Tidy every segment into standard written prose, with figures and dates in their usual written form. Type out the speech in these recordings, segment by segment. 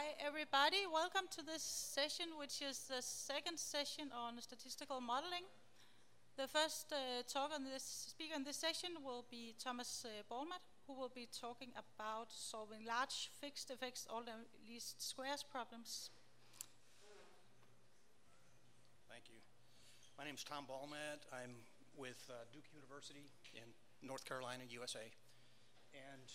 Hi everybody, welcome to this session, which is the second session on statistical modeling. The first speaker in this session will be Thomas Ballmat, who will be talking about solving large fixed effects, all the least squares problems. Thank you. My name is Tom Ballmat. I'm with Duke University in North Carolina, USA. And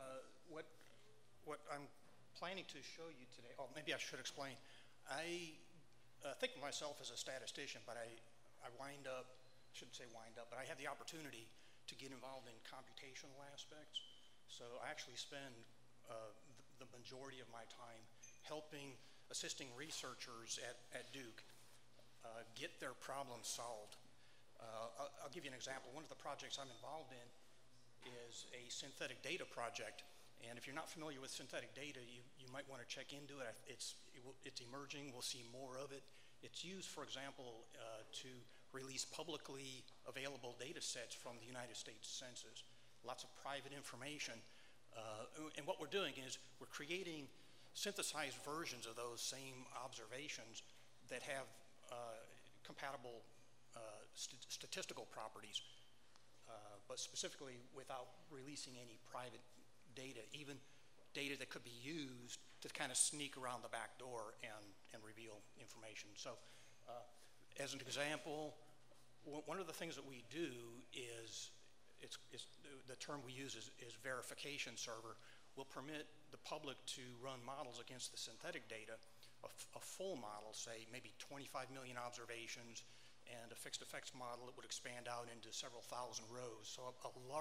what I'm planning to show you today, maybe I should explain. I think of myself as a statistician, but I shouldn't say wind up, but I have the opportunity to get involved in computational aspects. So I actually spend the majority of my time assisting researchers at Duke get their problems solved. I'll give you an example. One of the projects I'm involved in is a synthetic data project. And if you're not familiar with synthetic data, you might want to check into it. It's emerging. We'll see more of it. It's used, for example, to release publicly available data sets from the United States Census. Lots of private information. And what we're doing is we're creating synthesized versions of those same observations that have compatible statistical properties, but specifically without releasing any private data, even data that could be used to kind of sneak around the back door and reveal information. So as an example, one of the things that we do is, the term we use is verification server. Will permit the public to run models against the synthetic data, a full model, say maybe 25 million observations, and a fixed effects model that would expand out into several thousand rows. So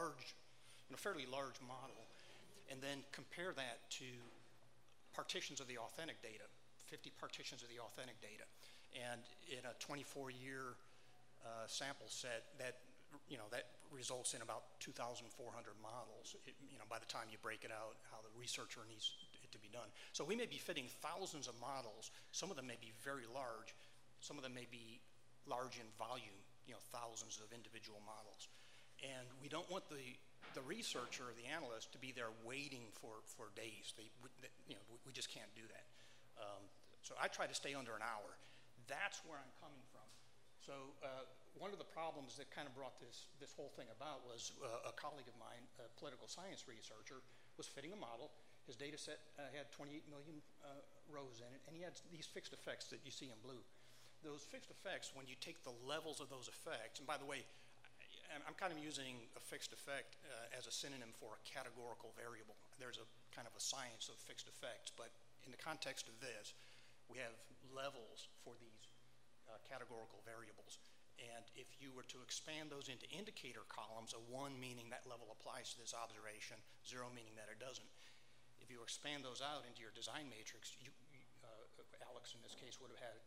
a fairly large model. And then compare that to partitions of the authentic data, 50 partitions of the authentic data. And in a 24-year sample set, that results in about 2,400 models, by the time you break it out, how the researcher needs it to be done. So we may be fitting thousands of models. Some of them may be very large. Some of them may be large in volume, thousands of individual models. And we don't want the researcher or the analyst to be there waiting for days. We just can't do that. So I try to stay under an hour. That's where I'm coming from. So one of the problems that kind of brought this whole thing about was a colleague of mine, a political science researcher, was fitting a model. His data set had 28 million rows in it, and he had these fixed effects that you see in blue. Those fixed effects, when you take the levels of those effects, and by the way, I'm kind of using a fixed effect as a synonym for a categorical variable. There's a kind of a science of fixed effects, but in the context of this, we have levels for these categorical variables. And if you were to expand those into indicator columns, a 1 meaning that level applies to this observation, 0 meaning that it doesn't. If you expand those out into your design matrix, Alex in this case would have had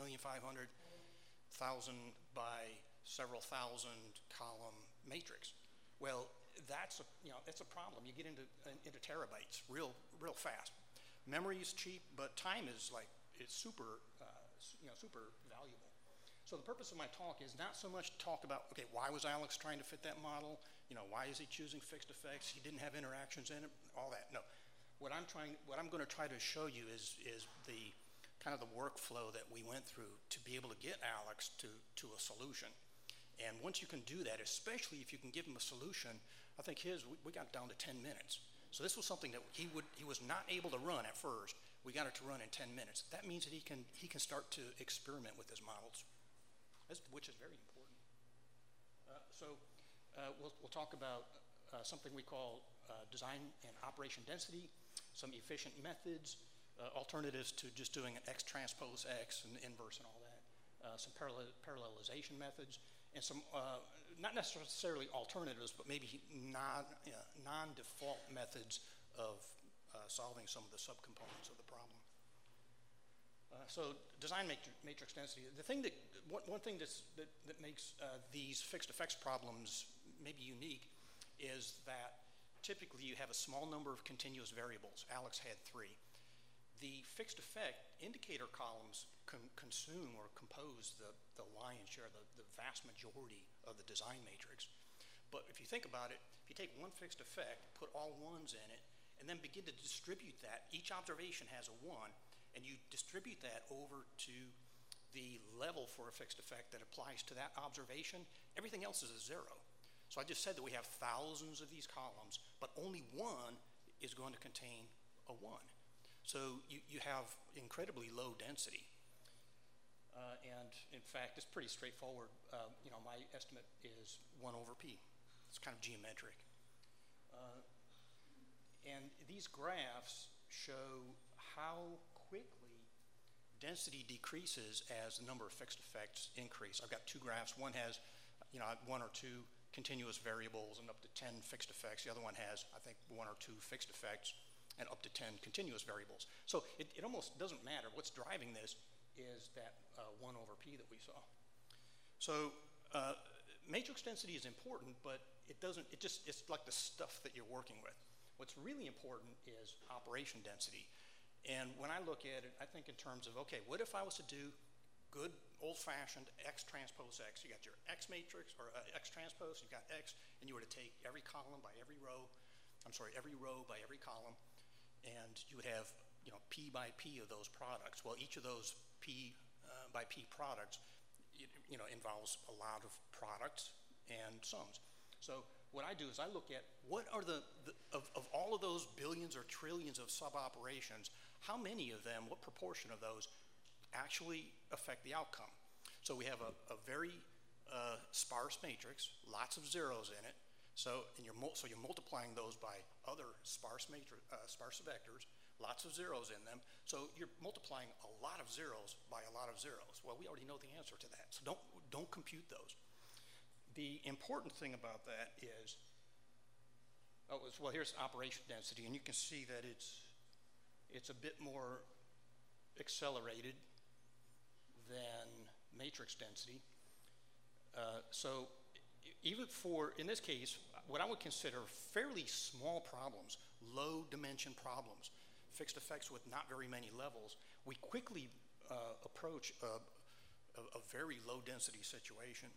28,500,000 by several thousand column matrix. Well, that's a problem. You get into terabytes real fast. Memory is cheap, but time is super valuable. So the purpose of my talk is not so much to talk about, okay, why was Alex trying to fit that model? Why is he choosing fixed effects? He didn't have interactions in it, all that. No. What I'm going to try to show you is the kind of the workflow that we went through to be able to get Alex to a solution. And once you can do that, especially if you can give him a solution, I think we got it down to 10 minutes. So this was something that he was not able to run at first. We got it to run in 10 minutes. That means that he can start to experiment with his models, which is very important. We'll talk about something we call design and operation density, some efficient methods, alternatives to just doing an X transpose X and inverse and all that, some parallelization methods, and some not necessarily alternatives, but maybe non-default methods of solving some of the subcomponents of the problem. So design matrix density. One thing that makes these fixed effects problems maybe unique is that typically you have a small number of continuous variables. Alex had 3. The fixed effect indicator columns consume or compose the lion's share, the vast majority of the design matrix. But if you think about it, if you take one fixed effect, put all ones in it, and then begin to distribute that. Each observation has a 1, and you distribute that over to the level for a fixed effect that applies to that observation. Everything else is a 0. So I just said that we have thousands of these columns, but only one is going to contain a 1. So you have incredibly low density. And in fact, it's pretty straightforward. My estimate is 1 over p. It's kind of geometric. And these graphs show how quickly density decreases as the number of fixed effects increase. I've got 2 graphs. One has 1 or 2 continuous variables and up to 10 fixed effects. The other one has, I think, 1 or 2 fixed effects and up to 10 continuous variables. So it almost doesn't matter. What's driving this is that 1 over p that we saw. So matrix density is important, but it's like the stuff that you're working with. What's really important is operation density. And when I look at it, I think in terms of, okay, what if I was to do good old-fashioned X transpose X? You got your X matrix, or X transpose, you got X, and you were to take every column by every row, every row by every column, and you would have, P by P of those products. Well, each of those P by P products, involves a lot of products and sums. So what I do is I look at what are of all of those billions or trillions of sub-operations, how many of them, what proportion of those actually affect the outcome. So we have a very sparse matrix, lots of zeros in it. So you're multiplying those by other sparse vectors, lots of zeros in them. So you're multiplying a lot of zeros by a lot of zeros. Well, we already know the answer to that. So don't compute those. The important thing about that is, here's operation density, and you can see that it's a bit more accelerated than matrix density. So even in this case, what I would consider fairly small problems, low dimension problems, fixed effects with not very many levels, we quickly approach a very low density situation.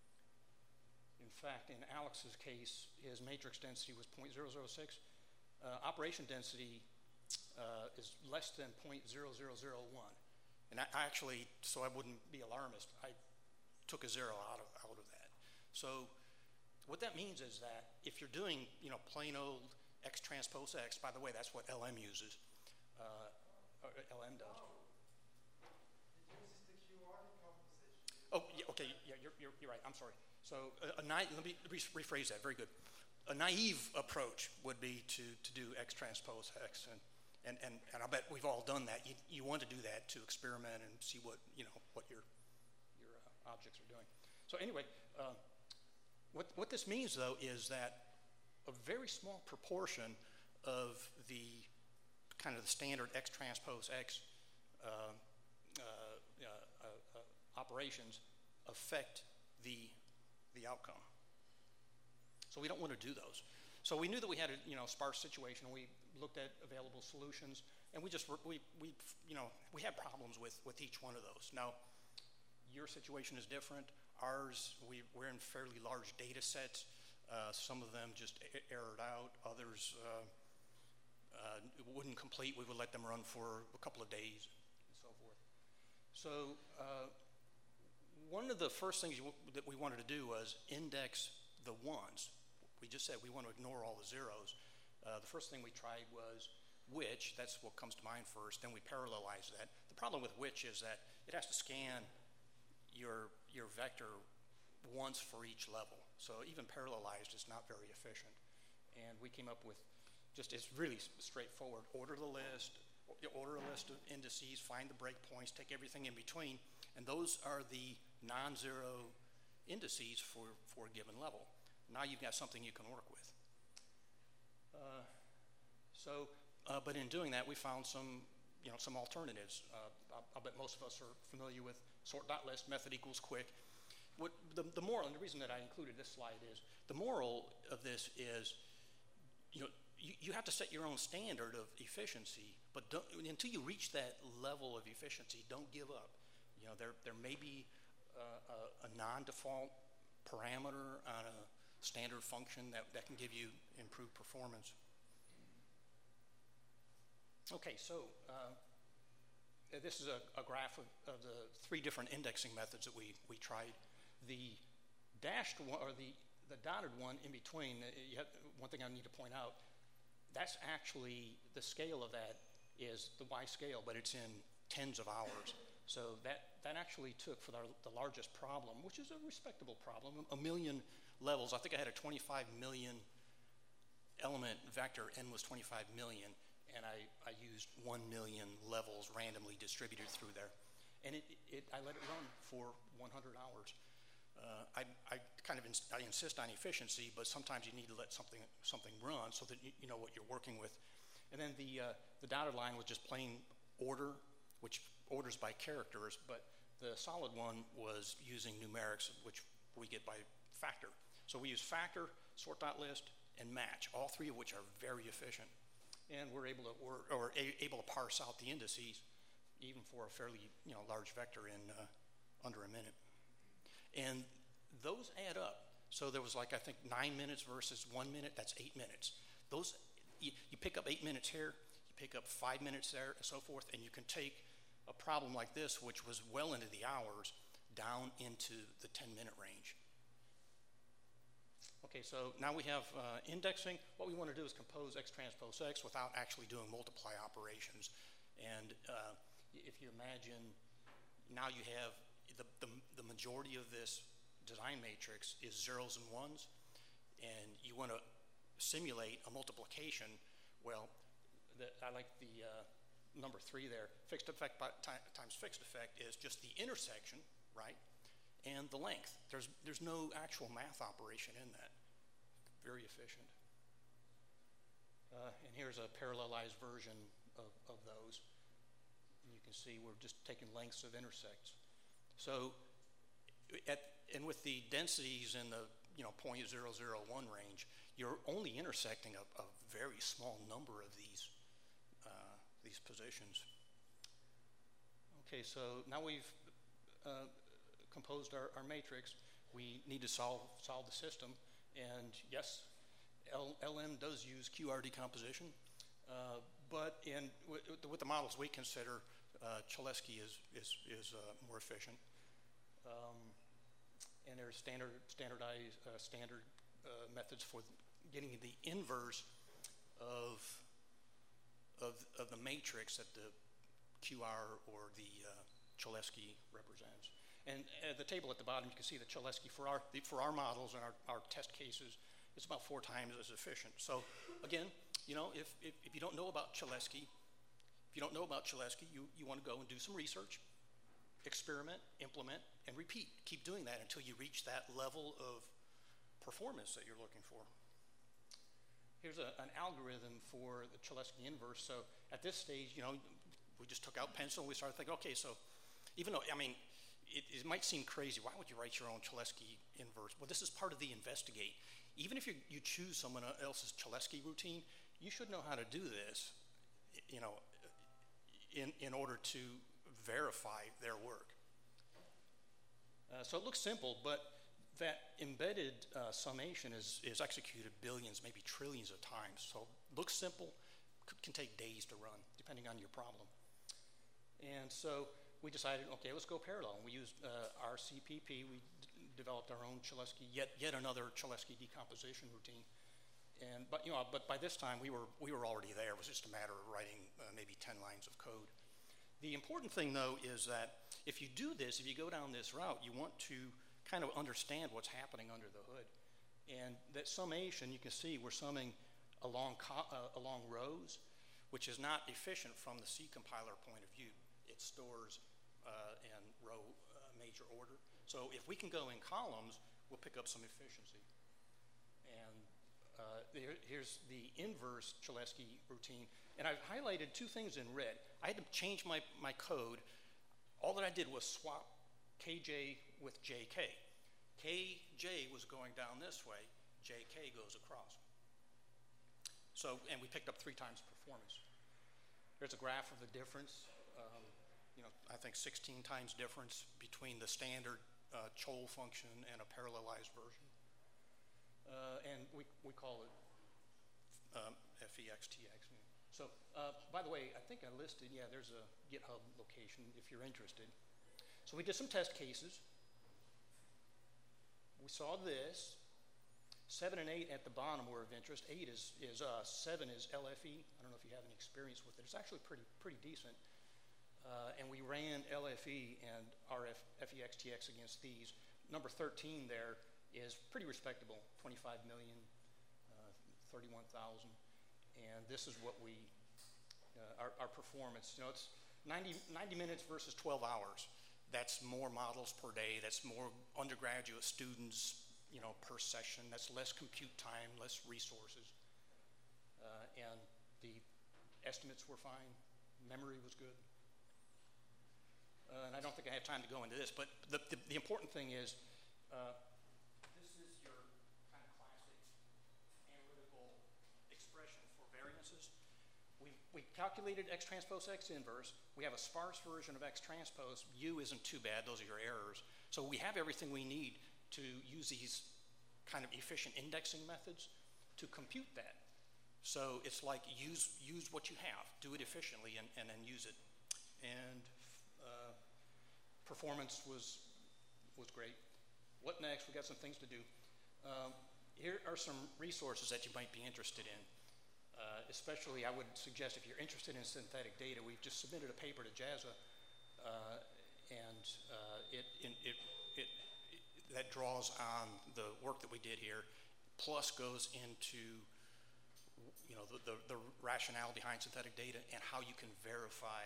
In fact, in Alex's case, his matrix density was 0.006. Operation density is less than 0.0001. And I actually, so I wouldn't be alarmist, I took a 0 out of that. So what that means is that if you're doing, plain old X transpose X, by the way, that's what LM uses, or LM does. It uses the QR decomposition. Oh, yeah, okay, yeah, you're right, I'm sorry. So let me rephrase that, very good. A naive approach would be to do X transpose X, and I bet we've all done that. You want to do that to experiment and see what your objects are doing. So anyway, what this means though is that a very small proportion of the kind of the standard X transpose X operations affect the outcome. So we don't want to do those. So we knew that we had a sparse situation, and we looked at available solutions, and we had problems with each one of those. Now, your situation is different. Ours, we're in fairly large data sets. Some of them just errored out. Others wouldn't complete. We would let them run for a couple of days and so forth. So one of the first things that we wanted to do was index the ones. We just said we want to ignore all the zeros. The first thing we tried was which. That's what comes to mind first. Then we parallelized that. The problem with which is that it has to scan your vector once for each level. So even parallelized is not very efficient. And we came up with it's really straightforward. Order a list of indices, find the breakpoints, take everything in between, and those are the non-zero indices for a given level. Now you've got something you can work with. But in doing that, we found some alternatives. I'll bet most of us are familiar with sort.list, method equals quick. What the moral, and the reason that I included this slide is, the moral of this is, you have to set your own standard of efficiency, but until you reach that level of efficiency, don't give up. There may be a non-default parameter on a standard function that can give you improved performance. Okay, so this is a graph of the 3 different indexing methods that we tried. The dashed one, or the dotted one in between, one thing I need to point out, that's actually, the scale of that is the Y scale, but it's in tens of hours. So that actually took, for the largest problem, which is a respectable problem, 1 million levels. I think I had a 25 million element vector, n was 25 million, and I used 1 million levels randomly distributed through there. And I let it run for 100 hours. I insist on efficiency, but sometimes you need to let something run so that you know what you're working with. And then the dotted line was just plain order, which orders by characters, but the solid one was using numerics, which we get by factor. So we use factor, sort.list, and match, all 3 of which are very efficient. And we're able to parse out the indices, even for a fairly large vector, in under a minute. And those add up. So there was, like, I think 9 minutes versus 1 minute. That's 8 minutes. Those you pick up 8 minutes here, you pick up 5 minutes there, and so forth, and you can take a problem like this, which was well into the hours, down into the 10-minute range. Okay, so now we have indexing. What we want to do is compose X transpose X without actually doing multiply operations. And if you imagine, now you have the majority of this design matrix is zeros and ones, and you want to simulate a multiplication. Well, I like the number 3 there. Fixed effect times fixed effect is just the intersection, right, and the length. There's no actual math operation in that. Very efficient. And here's a parallelized version of those. And you can see we're just taking lengths of intersects. So, and with the densities in the 0.001 range, you're only intersecting a very small number of these positions. Okay, so now we've composed our matrix. We need to solve the system, and yes, LM does use QR decomposition, but with the models we consider, Cholesky is more efficient. And there's standard methods for getting the inverse of the matrix that the QR or the Cholesky represents. And at the table at the bottom, you can see the Cholesky for our models and our test cases, it's about 4 times as efficient. So again, if you don't know about Cholesky, you want to go and do some research, experiment, implement, and repeat. Keep doing that until you reach that level of performance that you're looking for. Here's an algorithm for the Cholesky inverse. So at this stage, we just took out pencil and we started thinking, okay, so even though, it might seem crazy, why would you write your own Cholesky inverse? Well, this is part of the investigate. Even if you choose someone else's Cholesky routine, you should know how to do this, in order to verify their work. So it looks simple, but that embedded summation is executed billions, maybe trillions of times. So it looks simple, can take days to run, depending on your problem. And so we decided, okay, let's go parallel. We used RCPP. We developed our own Cholesky, yet another Cholesky decomposition routine. But by this time we were already there. It was just a matter of writing maybe 10 lines of code. The important thing, though, is that if you do this, if you go down this route, you want to kind of understand what's happening under the hood. And that summation, you can see we're summing along rows, which is not efficient from the C compiler point of view. It stores in row major order. So if we can go in columns, we'll pick up some efficiency. And here's the inverse Cholesky routine. And I've highlighted 2 things in red. I had to change my code. All that I did was swap KJ with JK. KJ was going down this way, JK goes across. So, and we picked up 3 times performance. There's a graph of the difference. I think 16 times difference between the standard Chol function and a parallelized version. And we call it FEXTX. So, by the way, I think I listed, yeah, there's a GitHub location if you're interested. So we did some test cases. We saw this. 7 and 8 at the bottom were of interest. 8 is us. 7 is LFE. I don't know if you have any experience with it. It's actually pretty decent. And we ran LFE and RFEXTX against these. Number 13 there is pretty respectable, 25 million, 31,000. And this is what we, our performance, you know, it's 90 minutes versus 12 hours. That's more models per day. That's more undergraduate students, you know, per session. That's less compute time, less resources. And the estimates were fine. Memory was good. And I don't think I have time to go into this, but the important thing is, this is your kind of classic analytical expression for variances. We calculated X transpose X inverse. We have a sparse version of X transpose. U isn't too bad. Those are your errors. So we have everything we need to use these kind of efficient indexing methods to compute that. So it's like use what you have, do it efficiently, and then use it. And performance was great. What next? We got some things to do. Here are some resources that you might be interested in. Especially, I would suggest if you're interested in synthetic data, we've just submitted a paper to JASA, and that draws on the work that we did here, plus goes into, you know, the rationale behind synthetic data and how you can verify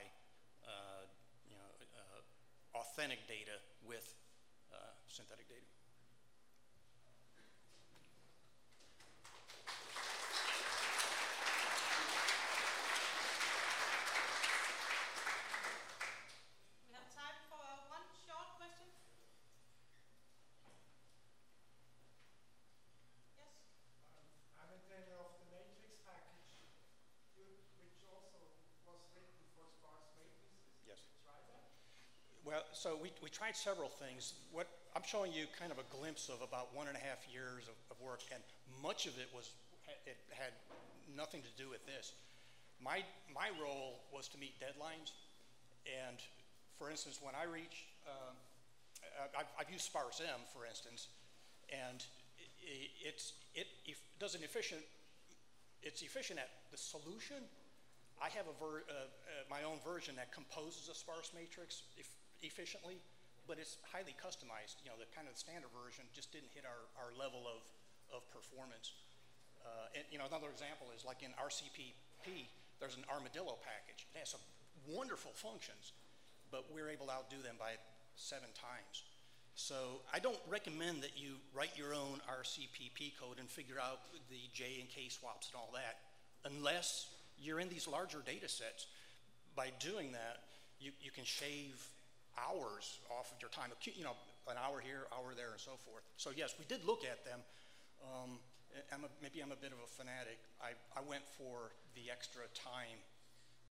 authentic data with synthetic data. We have time for one short question. Yes? I'm a maintainer of the matrix package, which also was written for sparse matrices. Yes. Did you try that? Well, so we tried several things. What I'm showing you kind of a glimpse of about 1.5 years of work, and much of it had nothing to do with this. My role was to meet deadlines, and for instance, when I reach, I've used sparse M, for instance, and it's efficient at the solution. I have my own version that composes a sparse matrix efficiently, but it's highly customized. You know, the kind of standard version just didn't hit our level of performance. And you know, another example is like in RCPP, there's an armadillo package. It has some wonderful functions, but we're able to outdo them by 7 times. So I don't recommend that you write your own RCPP code and figure out the J and K swaps and all that, unless you're in these larger data sets. By doing that, you can shave hours off of your time, you know, an hour here, hour there, and so forth. So yes, we did look at them. Maybe I'm a bit of a fanatic. I went for the extra time